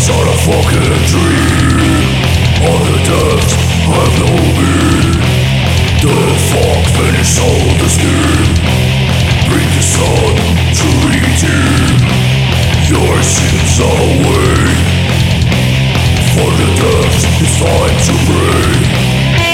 not a fucking dream. On the depths of no mean. The fog finished all the scheme. Bring the sun to redeem your sins away. For the depths it's time to bring.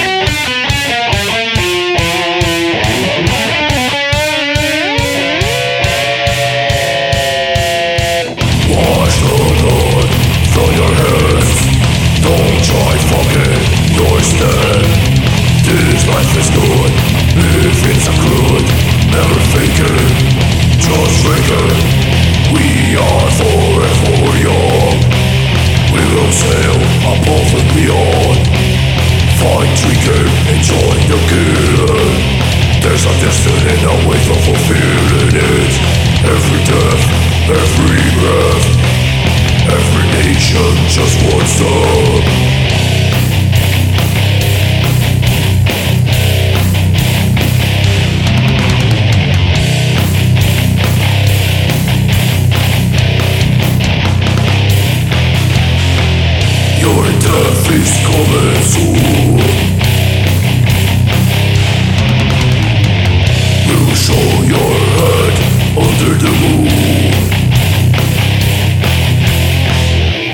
Wash the blood from your hands. Don't try fucking yours dead. This life is good if it's a good. Never fake it, just drink it. We are forever young. We will sail above and beyond. Find, drink it, enjoy the killing. There's a destiny and a way for fulfilling it. Every death, every breath, every nation just wants to. Your death is coming soon.